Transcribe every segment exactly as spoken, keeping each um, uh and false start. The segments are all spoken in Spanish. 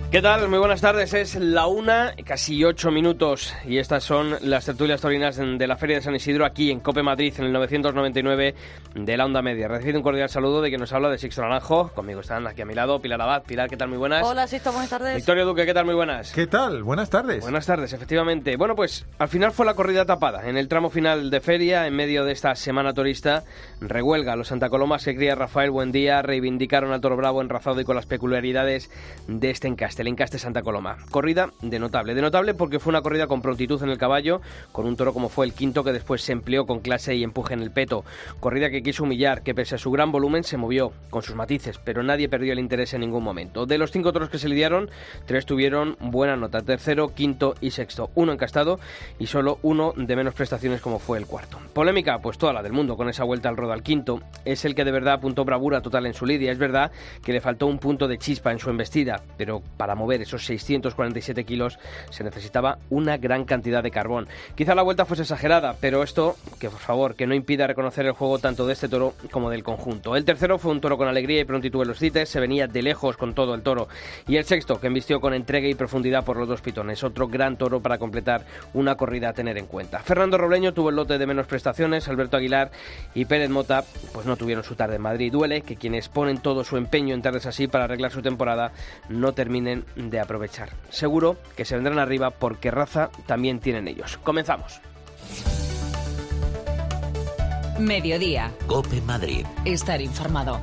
¿Qué tal? Muy buenas tardes. Es la una, casi ocho minutos, y estas son las tertulias taurinas de la Feria de San Isidro aquí en COPE Madrid, en el novecientos noventa y nueve de la Onda Media. Recibe un cordial saludo de quien nos habla, de Sixto Naranjo. Conmigo están aquí a mi lado Pilar Abad. Pilar, ¿qué tal? Muy buenas. Hola, Sixto, buenas tardes. Victorio Duque, ¿qué tal? Muy buenas. ¿Qué tal? Buenas tardes. Buenas tardes, efectivamente. Bueno, pues al final fue la corrida tapada. En el tramo final de feria, en medio de esta semana torista, rehuelga. Los Santa Colomas que cría Rafael Buendía reivindicaron al toro bravo enrazado y con las peculiaridades de este encaste, el encaste Santa Coloma. Corrida de notable, de notable porque fue una corrida con prontitud en el caballo, con un toro como fue el quinto que después se empleó con clase y empuje en el peto. Corrida que quiso humillar, que pese a su gran volumen se movió, con sus matices, pero nadie perdió el interés en ningún momento. De los cinco toros que se lidiaron, tres tuvieron buena nota, tercero, quinto y sexto, uno encastado y solo uno de menos prestaciones como fue el cuarto. Polémica, pues toda la del mundo con esa vuelta al ruedo al quinto. Es el que de verdad apuntó bravura total en su lidia. Es verdad que le faltó un punto de chispa en su embestida, pero para mover esos seiscientos cuarenta y siete kilos se necesitaba una gran cantidad de carbón. Quizá la vuelta fuese exagerada, pero esto, que por favor, que no impida reconocer el juego tanto de este toro como del conjunto. El tercero fue un toro con alegría y prontitud en los cites, se venía de lejos con todo el toro. Y el sexto, que embistió con entrega y profundidad por los dos pitones. Otro gran toro para completar una corrida a tener en cuenta. Fernando Robleño tuvo el lote de menos prestaciones, Alberto Aguilar y Pérez Mota pues no tuvieron su tarde en Madrid. Duele que quienes ponen todo su empeño en tardes así para arreglar su temporada no terminen de aprovechar. Seguro que se vendrán arriba porque raza también tienen ellos. Comenzamos. Mediodía. COPE Madrid. Estar informado.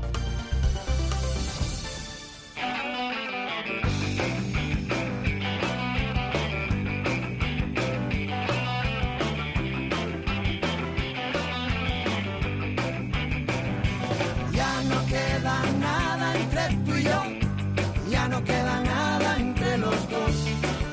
Ya no queda nada entre tú y yo. Ya no queda nada entre los dos.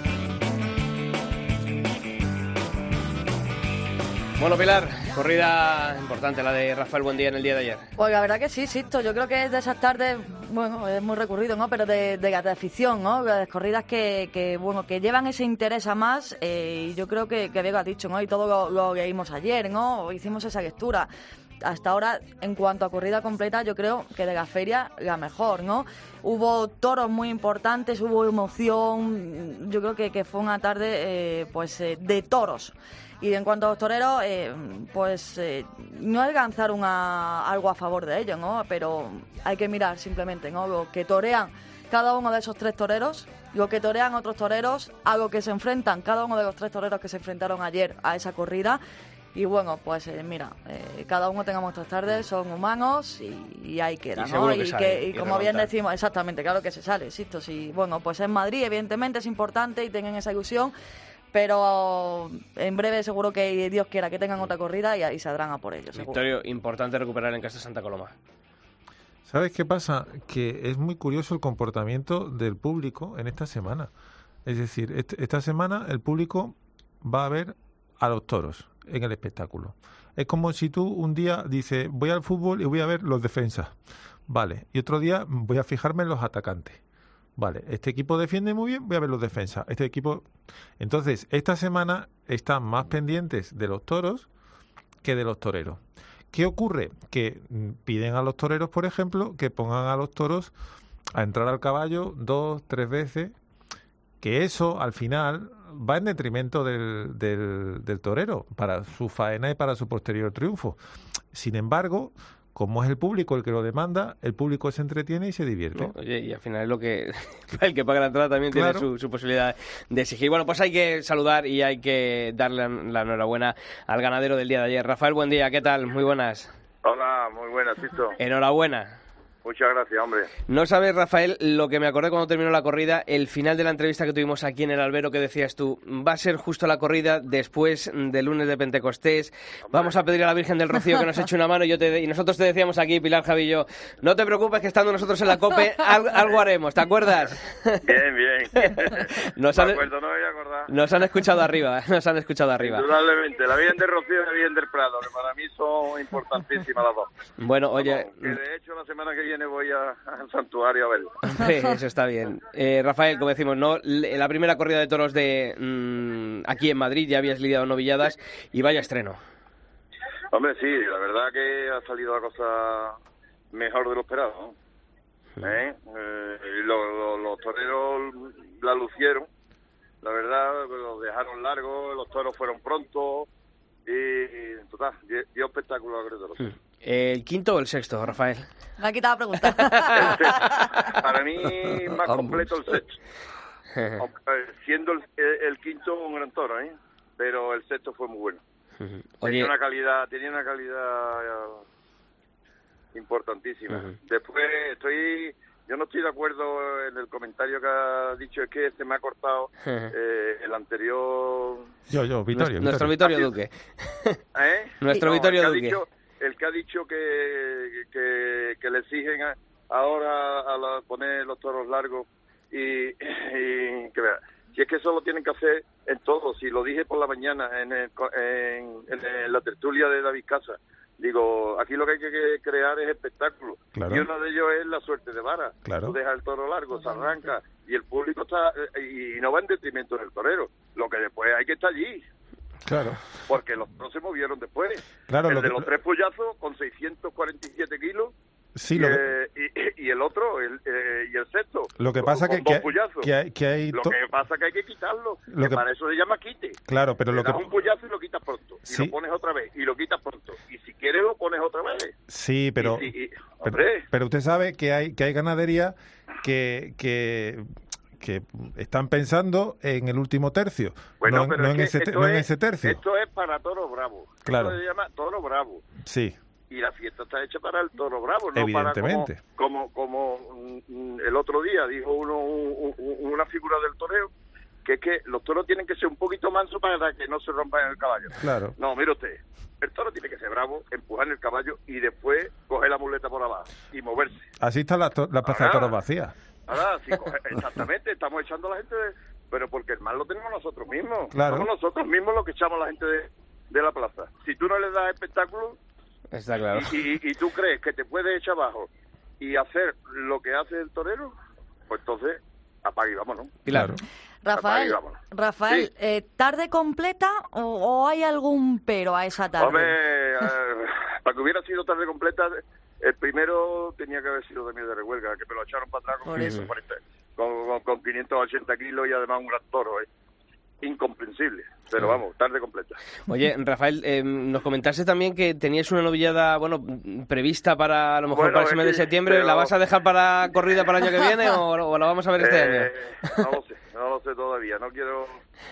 Bueno, Pilar, corrida importante la de Rafael Buendía en el día de ayer. Pues la verdad que sí, Sixto, yo creo que es de esas tardes, bueno, es muy recurrido, ¿no? Pero de, de, de afición, ¿no? De corridas que, que, bueno, que llevan ese interés a más, eh, y yo creo que, que Diego ha dicho, ¿no? Y todo lo, lo que vimos ayer, ¿no? Hicimos esa lectura. Hasta ahora, en cuanto a corrida completa, yo creo que de la feria la mejor, ¿no? Hubo toros muy importantes, hubo emoción, yo creo que, que fue una tarde, eh, pues, eh, de toros. Y en cuanto a los toreros, eh, pues eh, no alcanzar una, algo a favor de ellos, ¿no? Pero hay que mirar simplemente, ¿no? Lo que torean cada uno de esos tres toreros, lo que torean otros toreros, a lo que se enfrentan cada uno de los tres toreros que se enfrentaron ayer a esa corrida. Y bueno, pues eh, mira, eh, cada uno tenga nuestras tardes, son humanos y, y ahí queda, y ¿no? Que y, sale, que, y, y como remontar. bien decimos, exactamente, claro que se sale, insisto, sí, bueno, pues en Madrid evidentemente es importante y tengan esa ilusión, pero en breve seguro que Dios quiera que tengan otra corrida y ahí saldrán a por ellos, seguro. Victorio, importante recuperar el encaste Santa Coloma. ¿Sabes qué pasa? Que es muy curioso el comportamiento del público en esta semana. Es decir, est- esta semana el público va a ver a los toros en el espectáculo. Es como si tú un día dices, voy al fútbol y voy a ver los defensas. Vale. Y otro día voy a fijarme en los atacantes. Vale. Este equipo defiende muy bien, voy a ver los defensas. Este equipo... Entonces, esta semana están más pendientes de los toros que de los toreros. ¿Qué ocurre? Que mm, piden a los toreros, por ejemplo, que pongan a los toros a entrar al caballo dos, tres veces, que eso, al final, va en detrimento del, del, del torero, para su faena y para su posterior triunfo. Sin embargo, como es el público el que lo demanda, el público se entretiene y se divierte. No, oye, y al final es lo que el que paga la entrada también Claro. tiene su, su posibilidad de exigir. Bueno, pues hay que saludar y hay que darle la enhorabuena al ganadero del día de ayer. Rafael, buen día, ¿qué tal? Muy buenas. Hola, muy buenas, Sixto. Enhorabuena. Muchas gracias, hombre. No sabes, Rafael, lo que me acordé cuando terminó la corrida, el final de la entrevista que tuvimos aquí en el albero, que decías tú, va a ser justo la corrida después del lunes de Pentecostés, vamos a pedir a la Virgen del Rocío que nos eche una mano, y, yo te, y nosotros te decíamos aquí, Pilar, Javi y yo, no te preocupes que estando nosotros en la COPE, algo, algo haremos, ¿te acuerdas? Bien, bien. Nos Me han, acuerdo, no me voy a acordar. nos han escuchado arriba, nos han escuchado arriba. Indudablemente, la Virgen del Rocío y la Virgen del Prado, que para mí son importantísimas las dos. Bueno, oye... Vamos, que de hecho la semana que viene voy a... al santuario a verlo. Eso está bien. Eh, Rafael, como decimos, ¿no? La primera corrida de toros de mmm, aquí en Madrid, ya habías lidiado novilladas y vaya estreno. Hombre, sí, la verdad que ha salido la cosa mejor de lo esperado, ¿no? ¿eh? Eh, y lo- lo- los toreros la lucieron, la verdad, los dejaron largos, los toros fueron prontos y, y total, dio, dio espectáculo a Gregorio. Hmm. ¿El quinto o el sexto, Rafael? Me ha quitado la pregunta. El sexto. Para mí, más completo el sexto. Aunque, siendo el, el quinto un gran toro, ¿eh? Pero el sexto fue muy bueno. Oye, Tenía una calidad, tenía una calidad eh, importantísima. Ujú. Después estoy, yo no estoy de acuerdo en el comentario que ha dicho, es que se me ha cortado eh, el anterior. Yo, yo, Vittorio. nuestro Vittorio. Vittorio Duque. ¿Eh? Nuestro No, Vittorio el que ha Duque. dicho, el que ha dicho que, que, que le exigen a- ahora a la- poner los toros largos y, y que vea, si es que eso lo tienen que hacer en todo, si lo dije por la mañana en, el, co- en, en la tertulia de David Casa, digo, aquí lo que hay que crear es espectáculo, Claro. y uno de ellos es la suerte de vara. Claro. Tú dejas el toro largo, se arranca y el público está, eh, y no va en detrimento del torero, lo que después hay que estar allí, Claro. porque los toros se movieron después. Claro, el lo de que- los tres pollazos con seiscientos cuarenta y siete kilos Sí, y, lo que, eh, y, y el otro el, eh, y el sexto lo que con- pasa con que, dos que, pollazos. que hay... Que hay Lo to- que pasa que hay que quitarlo, Lo que que- para eso se llama quite. Claro, pero Le lo que... das un pollazo y lo quitas pronto, y Sí. lo pones otra vez, y lo quitas pronto, y si quieres lo pones otra vez. Sí, pero... Y si- y- Pero, hombre, pero usted sabe que hay que hay ganadería que, que, que están pensando en el último tercio, bueno, no, en- pero no es en que ese, te- esto no en es- ese tercio. Esto es para toro bravo. Claro. Esto se llama toro bravo. Sí, Y la fiesta está hecha para el toro bravo, no Evidentemente. para como, como, como mm, el otro día dijo uno un- un- una figura del toreo, que es que los toros tienen que ser un poquito mansos para que no se rompan el caballo. claro. No, mire usted, el toro tiene que ser bravo, empujar el caballo y después coger la muleta por abajo y moverse. Así está la, to- la plaza de Ahora- toros vacía. Ahora, si coge- exactamente, estamos echando a la gente, de- pero porque el mal lo tenemos nosotros mismos. Claro. Somos nosotros mismos los que echamos a la gente de, de la plaza. Si tú no le das espectáculo, Está claro. y, y, y tú crees que te puedes echar abajo y hacer lo que hace el torero, pues entonces apague y vámonos. Claro. Rafael, Apague y vámonos. Rafael, Sí. eh, ¿tarde completa o, o hay algún pero a esa tarde? Hombre, eh, para que hubiera sido tarde completa, el primero tenía que haber sido de mí de Rehuelga, que me lo echaron para atrás con, Por quinientos cuarenta, con, con, con quinientos ochenta kilos y además un gran toro, ¿eh? Incomprensible, pero vamos, tarde completa. Oye, Rafael, eh, nos comentaste también que tenías una novillada, bueno, prevista para a lo mejor Bueno, para ese es mes de que- septiembre. pero- ¿La vas a dejar para corrida para el año que viene o, o la vamos a ver este Eh, año? No lo sé, no lo sé todavía, no quiero,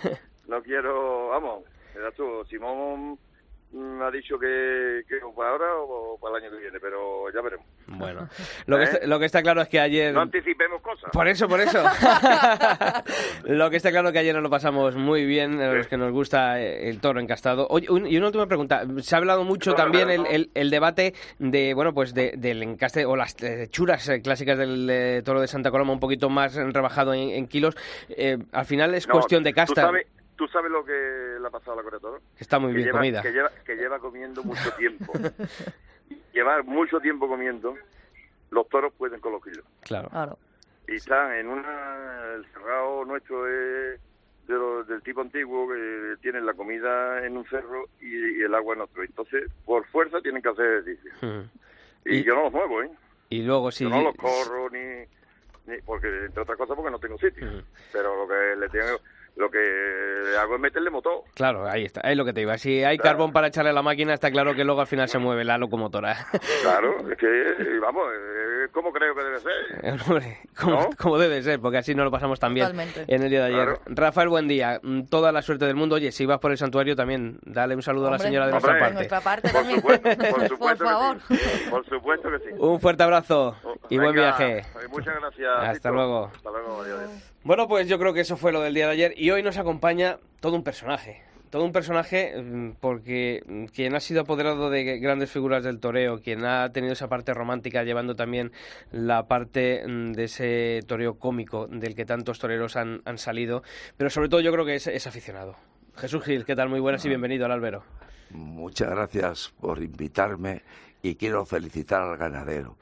no quiero, vamos, mira tú, Simón mm, ha dicho que, que o para ahora o para el año que viene, pero ya veremos. Bueno, lo que, ¿Eh? está, lo que está claro es que ayer... No anticipemos cosas. Por eso, por eso. Lo que está claro es que ayer nos lo pasamos muy bien, a los que nos gusta eh, el toro encastado. Oye, un- y una última pregunta. Se ha hablado mucho No, también el, no. el, el debate de, bueno, pues de, del encaste o las eh, hechuras eh, clásicas del eh, toro de Santa Coloma, un poquito más rebajado en, en kilos. Eh, al final es No, cuestión de ¿tú casta. sabes, ¿Tú sabes lo que le ha pasado a la Corea de Toro? Está muy que bien lleva, comida. Que lleva, que lleva comiendo mucho tiempo. Lleva mucho tiempo comiendo, los toros pueden con los kilos. Claro. Claro. Y están en una... El cerrado nuestro es de lo- del tipo antiguo, que tienen la comida en un cerro y, y el agua en otro. Entonces, por fuerza tienen que hacer ejercicio. Mm. Y, Y- yo no los muevo, ¿eh? Y luego si... Yo no los corro ni, ni... Porque, entre otras cosas, porque no tengo sitio. Ujú. Pero lo que le tengo... Lo que hago es meterle motor. Claro, ahí está, es lo que te iba. Si hay Claro. carbón para echarle a la máquina, está claro que luego al final se mueve la locomotora. Claro, es que, vamos, es como creo que debe ser. Hombre, como, ¿No? como debe ser, porque así no lo pasamos tan bien Totalmente. en el día de ayer. Claro. Rafael, buen día. Mm, Toda la suerte del mundo. Oye, si vas por el santuario también, dale un saludo a la Hombre, señora de hombre, nuestra de parte. nuestra parte Por también. supuesto, por supuesto Por favor. que sí. Por supuesto que sí. Un fuerte abrazo y buen Venga, viaje. eh, Muchas gracias. Hasta Tito. luego. Hasta luego, adiós. adiós. Bueno, pues yo creo que eso fue lo del día de ayer y hoy nos acompaña todo un personaje. Todo un personaje mm, porque mm, quien ha sido apoderado de grandes figuras del toreo, quien ha tenido esa parte romántica llevando también la parte mm, de ese toreo cómico del que tantos toreros han, han salido, pero sobre todo yo creo que es, es aficionado. Jesús Gil, ¿qué tal? Muy buenas y bienvenido al albero. Muchas gracias por invitarme y quiero felicitar al ganadero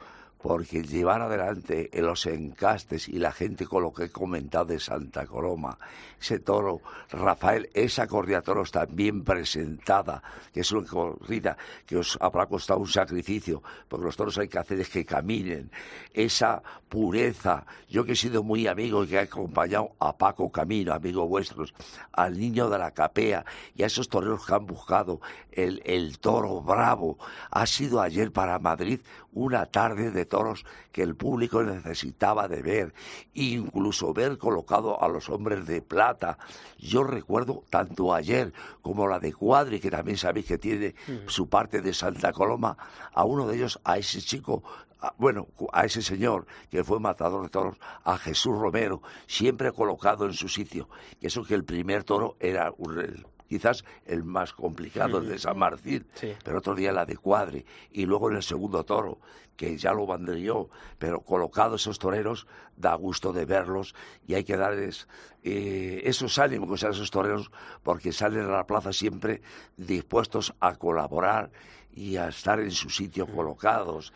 porque llevar adelante en los encastes y la gente con lo que he comentado de Santa Coloma, ese toro, Rafael, esa corrida de toros también presentada, que es una corrida que os habrá costado un sacrificio, porque los toros hay que hacer es que caminen, esa pureza, yo que he sido muy amigo y que he acompañado a Paco Camino, amigos vuestros, al niño de la capea y a esos toreros que han buscado el, el toro bravo, ha sido ayer para Madrid una tarde de toros que el público necesitaba de ver, incluso ver colocado a los hombres de plata. Yo recuerdo tanto ayer como la de Cuadri, que también sabéis que tiene mm. su parte de Santa Coloma, a uno de ellos, a ese chico, a, bueno, a ese señor que fue matador de toros, a Jesús Romero, siempre colocado en su sitio. Y eso que el primer toro era un... El, quizás el más complicado, el de San Martín, sí. Pero otro día la de Cuadri, y luego en el segundo toro, que ya lo banderilló, pero colocados esos toreros, da gusto de verlos, y hay que darles eh, esos ánimos a esos toreros, porque salen a la plaza siempre dispuestos a colaborar y a estar en su sitio colocados,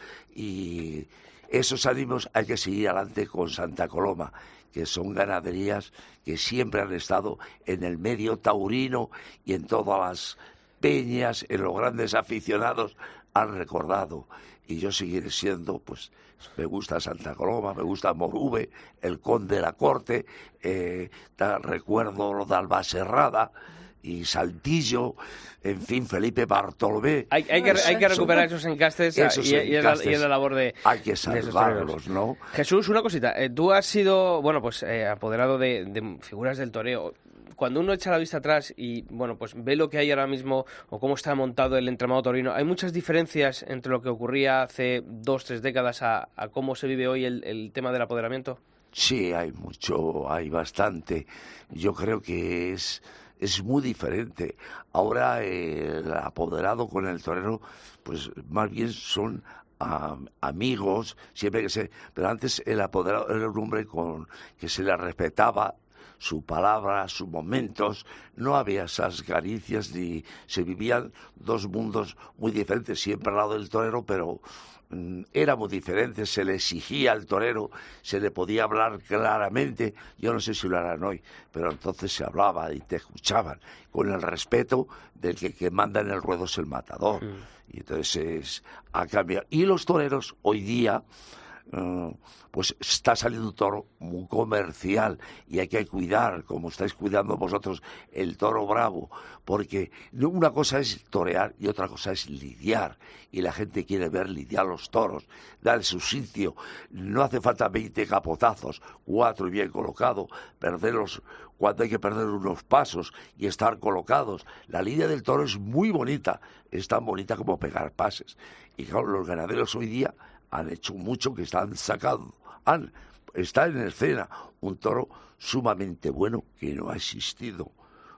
y esos ánimos hay que seguir adelante con Santa Coloma, que son ganaderías que siempre han estado en el medio taurino y en todas las peñas, en los grandes aficionados, han recordado. Y yo seguiré siendo, pues, me gusta Santa Coloma, me gusta Moruve, el Conde de la Corte, eh, recuerdo lo de Albacerrada y Saltillo, en fin, Felipe Bartolomé. Hay, hay, que, hay que recuperar esos encastes, esos y, encastes y, es la, y es la labor de... Hay que salvarlos, ¿no? Jesús, una cosita. Eh, tú has sido, bueno, pues eh, apoderado de, de figuras del toreo. Cuando uno echa la vista atrás y, bueno, pues ve lo que hay ahora mismo o cómo está montado el entramado taurino, ¿hay muchas diferencias entre lo que ocurría hace dos, tres décadas a, a cómo se vive hoy el, el tema del apoderamiento? Sí, hay mucho, hay bastante. Yo creo que es... es muy diferente. Ahora eh, el apoderado con el torero, pues más bien son um, amigos, siempre que se... Pero antes el apoderado era un hombre con que se le respetaba su palabra, sus momentos, no había esas caricias, ni se vivían dos mundos muy diferentes, siempre al lado del torero, pero mm, era muy diferente, se le exigía al torero, se le podía hablar claramente, yo no sé si lo harán hoy, pero entonces se hablaba y te escuchaban, con el respeto del que, que manda en el ruedo es el matador, mm. y entonces es, ha cambiado. Y los toreros hoy día... Uh, pues está saliendo un toro muy comercial y hay que cuidar, como estáis cuidando vosotros, el toro bravo, porque una cosa es torear y otra cosa es lidiar, y la gente quiere ver lidiar los toros, dar su sitio, no hace falta veinte capotazos, cuatro y bien colocados, perderlos cuando hay que perder unos pasos y estar colocados. La lidia del toro es muy bonita, es tan bonita como pegar pases, y claro, los ganaderos hoy día han hecho mucho, que están sacando, han, está en escena un toro sumamente bueno que no ha existido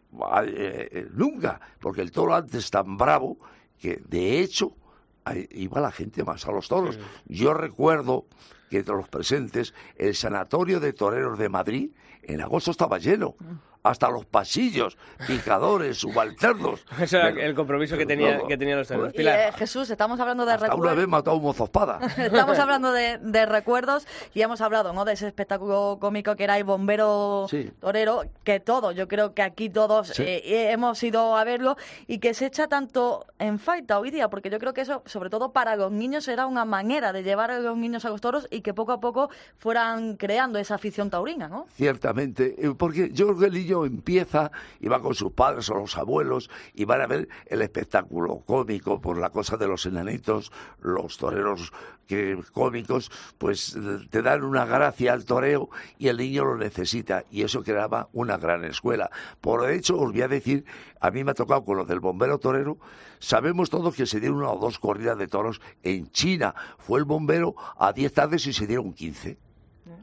eh, eh, nunca, porque el toro antes tan bravo que de hecho iba la gente más a los toros. Sí. Yo recuerdo que entre los presentes el Sanatorio de Toreros de Madrid en agosto estaba lleno. Hasta los pasillos, picadores, subalternos. Eso era el compromiso que tenía, que tenían los toreros. Y, eh, Jesús, estamos hablando de recuerdos. Una vez mató a un mozo espada. Estamos hablando de, de recuerdos y hemos hablado, ¿no?, de ese espectáculo cómico que era el bombero sí. torero, que todos, yo creo que aquí todos sí. eh, hemos ido a verlo y que se echa tanto en falta hoy día, porque yo creo que eso, sobre todo para los niños, era una manera de llevar a los niños a los toros y que poco a poco fueran creando esa afición taurina, ¿no? Ciertamente, porque yo creo que el niño empieza y va con sus padres o los abuelos y van a ver el espectáculo cómico por la cosa de los enanitos, los toreros que cómicos, pues te dan una gracia al toreo y el niño lo necesita, y eso creaba una gran escuela. Por hecho, os voy a decir, a mí me ha tocado con lo del bombero torero, sabemos todos que se dieron una o dos corridas de toros en China, fue el bombero a diez tardes y se dieron quince.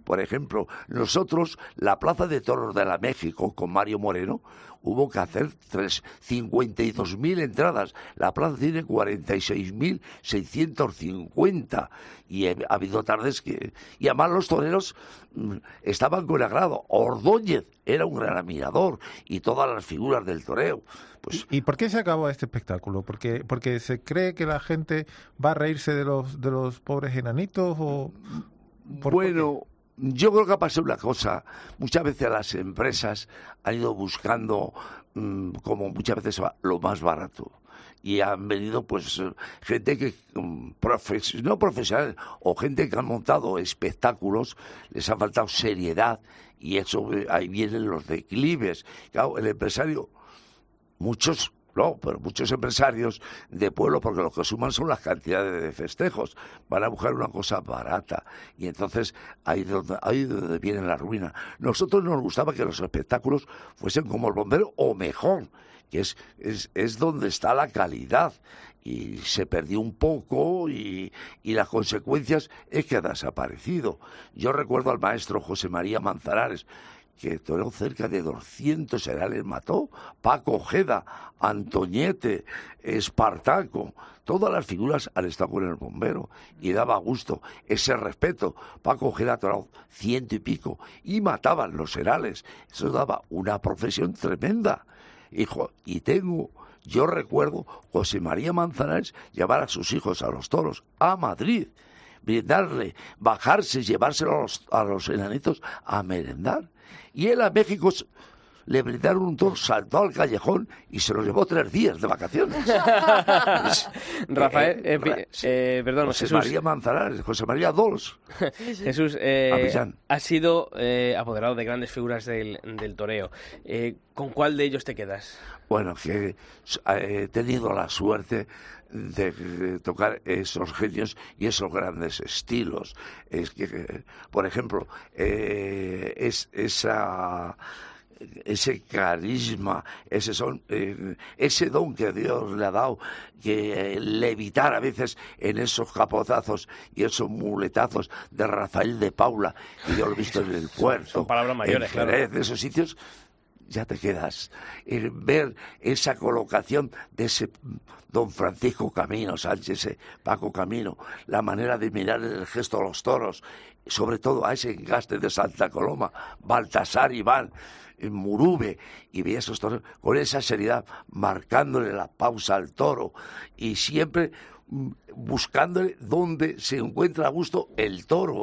Por ejemplo, nosotros, la Plaza de Toros de la México, con Mario Moreno, hubo que hacer tres, cincuenta y dos mil entradas. La plaza tiene cuarenta y seis mil seiscientos cincuenta. Y he, ha habido tardes que... Y además los toreros mm, estaban con agrado. Ordóñez era un gran admirador y todas las figuras del toreo. Pues, ¿Y por qué se acabó este espectáculo? ¿Porque porque se cree que la gente va a reírse de los de los pobres enanitos o...? ¿Por bueno... Yo creo que ha pasado una cosa. Muchas veces las empresas han ido buscando, mmm, como muchas veces va, lo más barato. Y han venido, pues, gente que, um, profes- no profesional, o gente que han montado espectáculos, les ha faltado seriedad, y eso, ahí vienen los declives. Claro, el empresario, muchos... No, pero muchos empresarios de pueblo, porque lo que suman son las cantidades de festejos, van a buscar una cosa barata. Y entonces ahí es donde, ahí donde viene la ruina. Nosotros nos gustaba que los espectáculos fuesen como el bombero, o mejor, que es, es, es donde está la calidad. Y se perdió un poco y, y las consecuencias es que ha desaparecido. Yo recuerdo al maestro José María Manzanares, que toreó cerca de doscientos herales, mató Paco Ojeda, Antoñete, Espartaco, todas las figuras han estado con el bombero y daba gusto ese respeto. Paco Ojeda toró ciento y pico y mataban los herales, eso daba una profesión tremenda. Hijo, y tengo, yo recuerdo José María Manzanares llevar a sus hijos a los toros a Madrid, brindarle, bajarse, llevárselo a los, a los enanitos a merendar. Y él a México le brindaron un toro, saltó al callejón y se lo llevó tres días de vacaciones. Rafael, eh, eh, eh, perdón, José Jesús. María Manzanares, José María Dols. Jesús, eh, Avillán. has sido eh, apoderado de grandes figuras del, del toreo. Eh, ¿Con cuál de ellos te quedas? Bueno, que he tenido la suerte de, de tocar esos genios y esos grandes estilos. Es que, por ejemplo, eh, es esa... ese carisma, ese son, eh, ese don que Dios le ha dado, que eh, levitar a veces en esos capotazos y esos muletazos de Rafael de Paula, que yo lo he visto en el puerto, son palabras mayores, en Jerez, claro. de esos sitios, ya te quedas. El ver esa colocación de ese don Francisco Camino Sánchez, ese Paco Camino, la manera de mirar el gesto a los toros, sobre todo a ese engaste de Santa Coloma, Baltasar Iván, Murube, y veía esos toros con esa seriedad, marcándole la pausa al toro y siempre buscándole donde se encuentra a gusto el toro.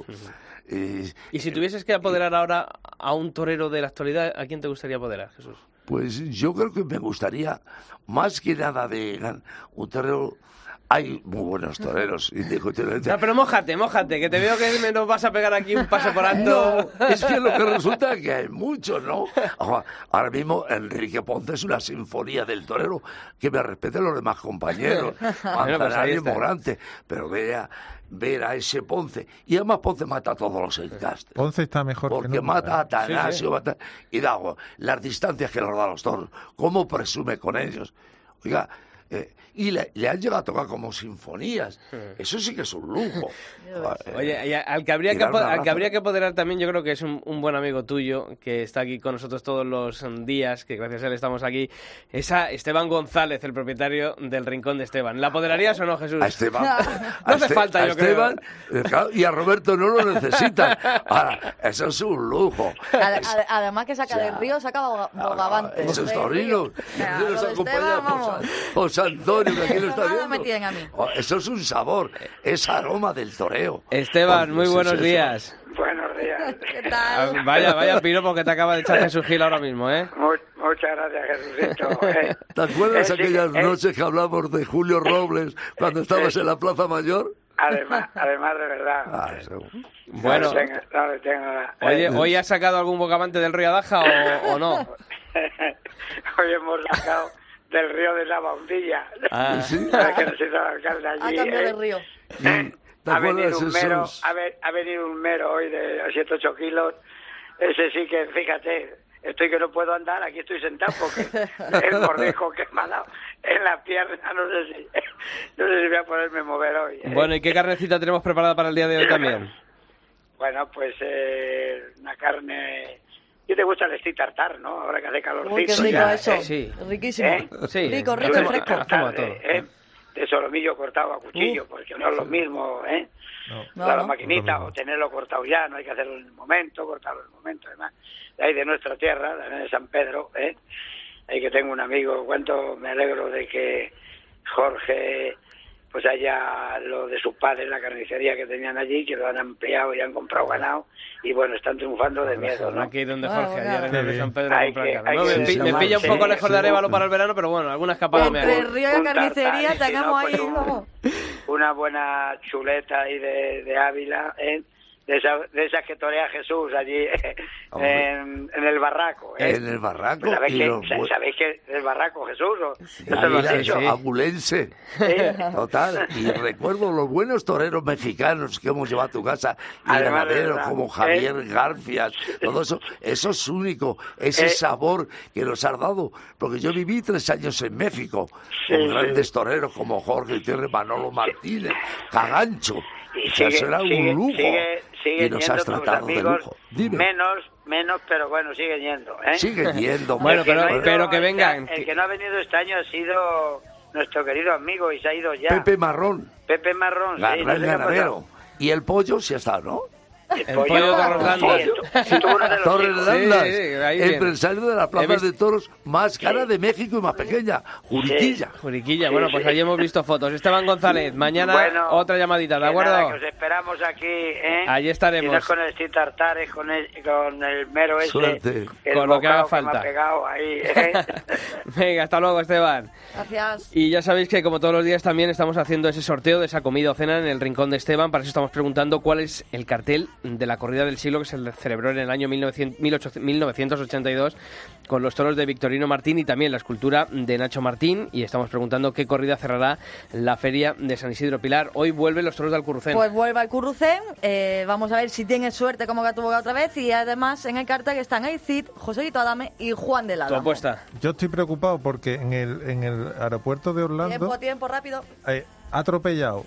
Eh, y si tuvieses que apoderar ahora a un torero de la actualidad, ¿a quién te gustaría apoderar, Jesús? Pues yo creo que me gustaría, más que nada de un torero. Hay muy buenos toreros, indiscutiblemente. No, pero mójate, mójate, que te veo que me nos vas a pegar aquí un paso por alto. No, es que lo que resulta es que hay muchos, ¿no? Ahora mismo Enrique Ponce es una sinfonía del torero, que me respeten los demás compañeros, Manzanares, pues Morante, pero vea, ver a ese Ponce, y además Ponce mata a todos los encastes. Ponce está mejor porque que nunca, mata a ¿eh? Atanasio, Sí, sí. mata, y da las distancias que los da a los toros, cómo presume con ellos. Oiga, Eh, y le, le han llegado a tocar como sinfonías. Eso sí que es un lujo. Oye, y al que habría y que, dar un apo- al que abrazo. habría que apoderar también, yo creo que es un, un buen amigo tuyo, que está aquí con nosotros todos los días, que gracias a él estamos aquí, es a Esteban González, el propietario del Rincón de Esteban. ¿La apoderarías o no, Jesús? A Esteban. No a hace Este- falta, a yo Esteban, eh, claro, y a Roberto no lo necesitan. Ahora, eso es un lujo. Ade- Es- ade- además que saca o sea, del río, saca boga- Ah, bogavantes. esos Del torinos. río. O sea, Yo lo los de acompañé Esteban, a José, vamos. José Antonio, que aquí lo está Nada viendo. me tienen a mí. Oh, eso es un sabor, es aroma del toreo. Esteban, Oh, muy eso buenos es eso. días. Buenos días. ¿Qué Ah, tal? Vaya, vaya piropo que te acaba de echar Jesús Gil ahora mismo, ¿eh? Mu- muchas gracias, Jesucito. Eh, ¿Te acuerdas eh, sí, aquellas eh, noches que hablamos de Julio Robles cuando estabas en la Plaza Mayor? Además, además de verdad. Ah, eso. Bueno, No le tengo, no le tengo nada. oye, Eh, ¿hoy has sacado algún bogavante del río Adaja o, o no? hoy hemos sacado del río de la Baundilla. Ah. ¿Sí? ¿Sabes que nos hizo el alcalde Ha allí? cambiado eh? de río. Eh, ¿Te ha venido acuerdas un mero, esos? ha, ve- ha venido un mero hoy de siete ocho kilos. Ese sí que, fíjate, estoy que no puedo andar, aquí estoy sentado porque el mordisco que me ha dado en la pierna, no sé si, no sé si voy a poderme mover hoy. eh. Bueno, ¿y qué carnecita tenemos preparada para el día de hoy también? Bueno, pues eh, una carne... ¿Qué te gusta el steak tartar, no? Ahora que hace calorcito. Uy, qué rico ya, eso. ¿eh? Sí. Riquísimo. ¿Eh? Sí, rico, rico, hacemos- fresco. hacemos todo. ¿eh? De solomillo cortado a cuchillo, Uf. porque no es lo mismo, ¿eh? No. No, la no. maquinita, No, no. o tenerlo cortado ya, no hay que hacerlo en el momento, cortarlo en el momento, además. De ahí de nuestra tierra, de San Pedro, ¿eh? Ahí que tengo un amigo, cuánto me alegro de que Jorge pues haya lo de sus padres, la carnicería que tenían allí, que lo han ampliado y han comprado ganado, y bueno, están triunfando de miedo, ¿no? Aquí donde Ah, Jorge, bueno. ayer en el de San Pedro a Hay comprar que- carne. hay No, que me, pi- me sumar, pilla un sí, poco lejos de sí. Arévalo para el verano, pero bueno, alguna escapada me Entre hago. el río y Un la tartar, carnicería y si tengamos no, ahí, pues un- vamos. una buena chuleta ahí de, de Ávila, ¿eh? de, esa, de esas que torea Jesús allí Hombre. en, en el barraco. ¿eh? En el barranco. ¿Sabéis y que, los bue- ¿Sabéis que el barraco Jesús? ¿O? Sí, ¿No te lo mira, has dicho? eso, abulense. ¿Eh? Total. Y recuerdo los buenos toreros mexicanos que hemos llevado a tu casa. Y Además, de ganaderos verdad, como ¿eh? Javier Garfias. Todo eso. Eso es único. Ese Eh. sabor que nos has dado. Porque yo viví tres años en México. Sí, con sí. grandes toreros como Jorge Gutiérrez, Manolo Martínez, Cagancho. Y O sea, sigue, eso era sigue, un lujo. sigue, sigue y nos yendo has tus tratado de amigos, lujo. Dime. menos, menos, pero bueno, sigue yendo. ¿eh? Sigue yendo. Bueno, El que pero- no ha ido pero que este- vengan, El que- que no ha venido este año ha sido nuestro querido amigo y se ha ido ya. Pepe Marrón, Pepe Marrón. sí, gran no sé qué ha ganadero. pasado. Y el pollo sí está, ¿no? El El pollo de Torreslanda. Sí, estu- estuvo uno de los Torres hijos. Landas, Sí, sí, ahí viene. empresario de la He plaza visto- de toros más cara de México y más pequeña, Juriquilla. Juriquilla, Sí, bueno, pues sí. allí hemos visto fotos. Esteban González, mañana Bueno, otra llamadita, ¿de que acuerdo? nada, que os esperamos aquí, ¿eh? Allí estaremos. Si no es con el Steve Tartar, es con el, con el mero ese. Suerte. el Con lo que haga bocado me falta. ha pegado ahí, ¿eh? Venga, hasta luego, Esteban. Gracias. Y ya sabéis que como todos los días también estamos haciendo ese sorteo de esa comida o cena en el Rincón de Esteban. Para eso estamos preguntando cuál es el cartel de la corrida del siglo que se celebró en el año mil novecientos ochenta y dos con los toros de Victorino Martín y también la escultura de Nacho Martín. Y estamos preguntando qué corrida cerrará la feria de San Isidro Pilar. Hoy vuelven los toros de Alcurrucén. Pues vuelve al Currucén, eh, vamos a ver si tiene suerte como que tuvo la otra vez, y además en el cartel están el Cid, Joséito Adame y Juan de la ¿Tu apuesta? Yo estoy preocupado porque en el, en el aeropuerto de Orlando Tiempo, tiempo, rápido. eh, ha atropellado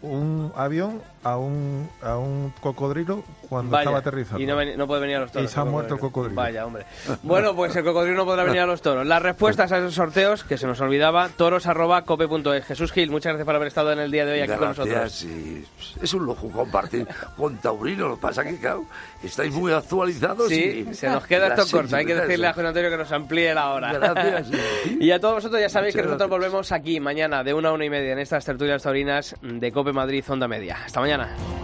un avión a un, a un cocodrilo cuando Vaya, estaba aterrizando. y no, ven- no puede venir a los toros. Y se ha muerto el cocodrilo. Vaya, hombre. Bueno, pues el cocodrilo no podrá venir a los toros. Las respuestas a esos sorteos, que se nos olvidaba, toros arroba cope punto es. Jesús Gil, muchas gracias por haber estado en el día de hoy aquí con nosotros. Gracias, y es un lujo compartir con Taurino. Lo que pasa que, claro, estáis muy actualizados. Sí, y se nos queda las esto corto. Hay que sensibilidades. decirle a José Antonio que nos amplíe la hora. Gracias. sí. Y a todos vosotros ya sabéis Muchas que nosotros gracias. volvemos aquí mañana de una a una y media en estas tertulias taurinas de Cope Madrid Onda Media. Hasta mañana.